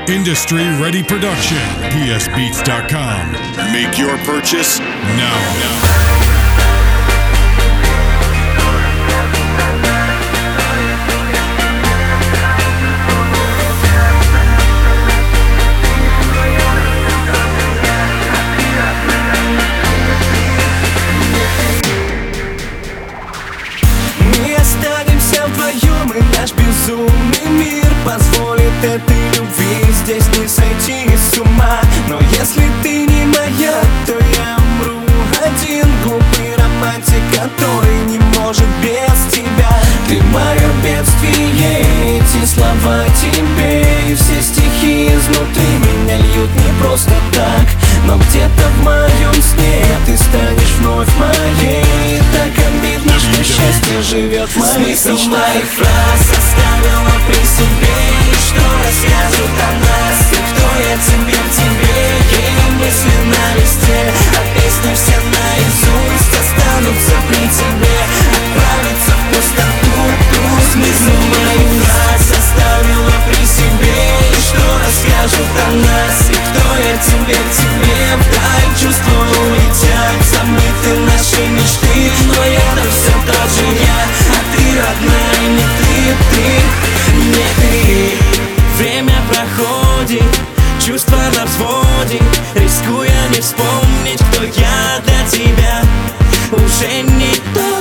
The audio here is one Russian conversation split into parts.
Industry Ready Production. PSBeats.com. Make your purchase now. Вдвоем, и наш безумный мир позволит этой любви здесь не сойти с ума. Но если ты не моя, то я умру один. Глупый романтик, который не может без тебя. Ты мое бедствие, эти слова тебе. И все стихи изнутри меня льют не просто так. Но где-то в моем сне ты станешь вновь моей. И так обидно, что счастье живет в моих мечтах. Смысл моих фраз оставила при себе. И что расскажут о нас, и кто я тебе, и мысли на листе, а песни все наизусть останутся при тебе. Отправиться в пустоту, смысл моих фраз оставила при себе. И что расскажут о нас, и кто я тебе. Вдаль чувства улетят, забыты наши мечты. Но я-то все тот же я, а ты, родная, не ты. Время проходит, чувства на взводе, рискуя не вспомнить, кто я для тебя. Уже не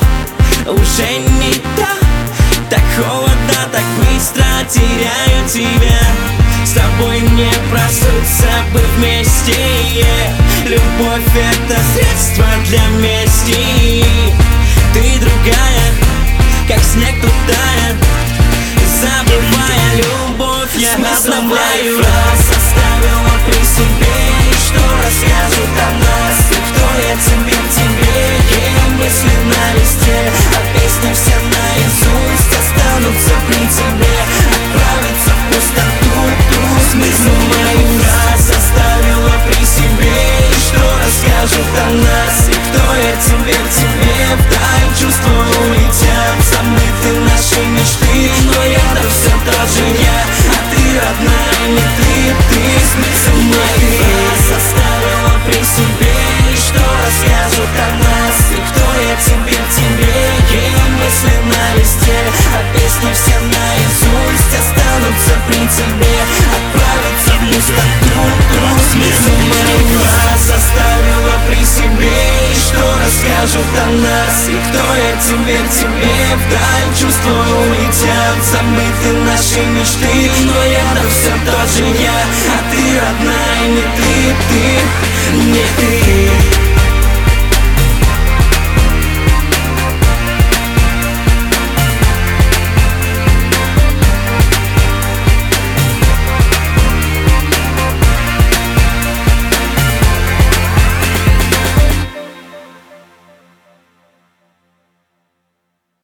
то, так холодно, так быстро теряю тебя. С тобой не проснуться бы вместе, Любовь — это средство для мести. Ты другая, как снег тут тает, забывая любовь, я обновляю. Фраз оставила при себе. И что расскажут о нас, и кто я тебе, и мысли на листе, а песни все наизусть останутся при тебе. Отправиться в пустоту, смысл моих фраз оставила при себе. И что расскажут о нас, и кто я тебе. Вдаль чувства улетят, забыты наши мечты. Но я-то все тот же я, а ты, родная, не ты. Смысл моих фраз оставила при себе. И что расскажут о нас, и кто я тебе. И мысли на листе, а песни все наизусть останутся при тебе. Отправиться в пустоту, смысл моих фраз оставила при себе. И что расскажут о нас, и кто я тебе. Вдаль чувства улетят, забыты наши мечты. Но я-то все тот же я, а ты, родная, не ты.